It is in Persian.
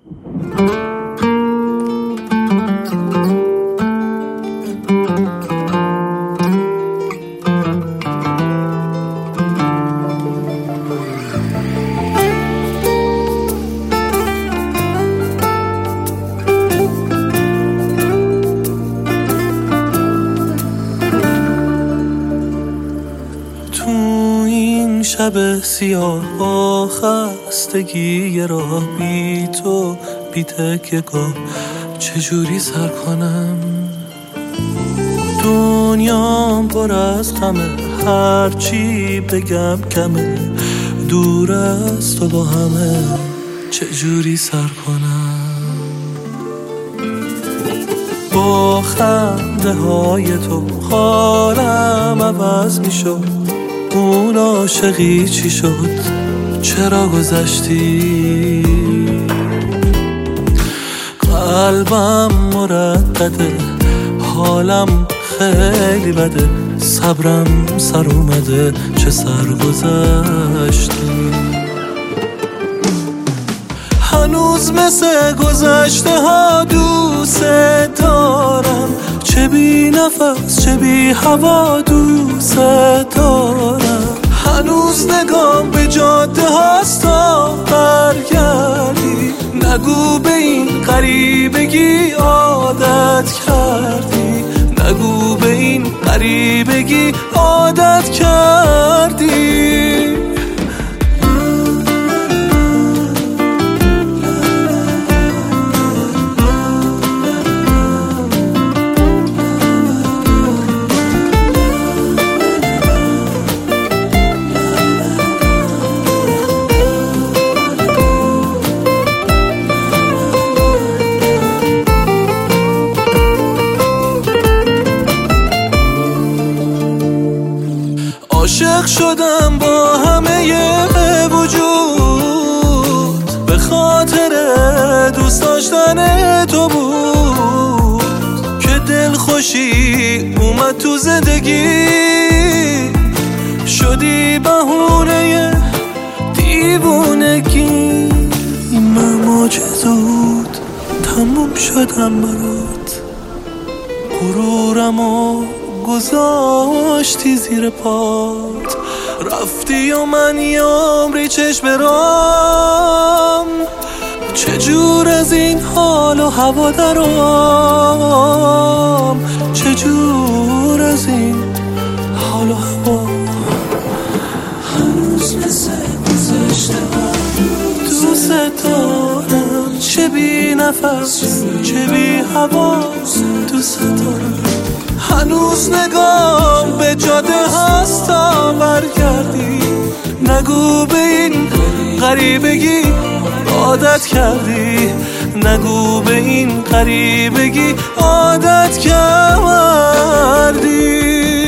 شب سیاه با خستگی راه بی تو بی تکیه گاه چجوری سر کنم؟ دنیام پر از غمه، هرچی بگم کمه، دور از تو با همه چجوری سر کنم؟ با خنده های تو حالم عوض می شد، اون عاشقی چی شد؟ چرا گذشتی؟ قلبم مردده، حالم خیلی بده، صبرم سر اومده، چه سر گذشتی؟ هنوز مثل گذشته ها دوست دارم، چه بی نفس چه بی هوا دوست دارم. هنوز نگام به جاده هاست تا برگردی، نگو به این غریبگی عادت کردی، نگو به این غریبگی عادت کردی. عاشق شدم با همه وجود، به خاطر دوست داشتن تو بود که دل خوشی اومد تو زندگی، شدی بهونه دیوونگی. من معجزود تموم شدم برات، غرورمو گذاشتی زیر پات، رفتی و من یه عمری چشم برام، چجور از این حال و هوا درام، چجور از این حال و هوا. هنوز مثل گذشته ها دوست دارم، چه بی نفس چه بی هوا دوست دارم. هنوز نگام به جاده هست تا برگردی، نگو به این غریبگی عادت کردی، نگو به این غریبگی عادت کردی.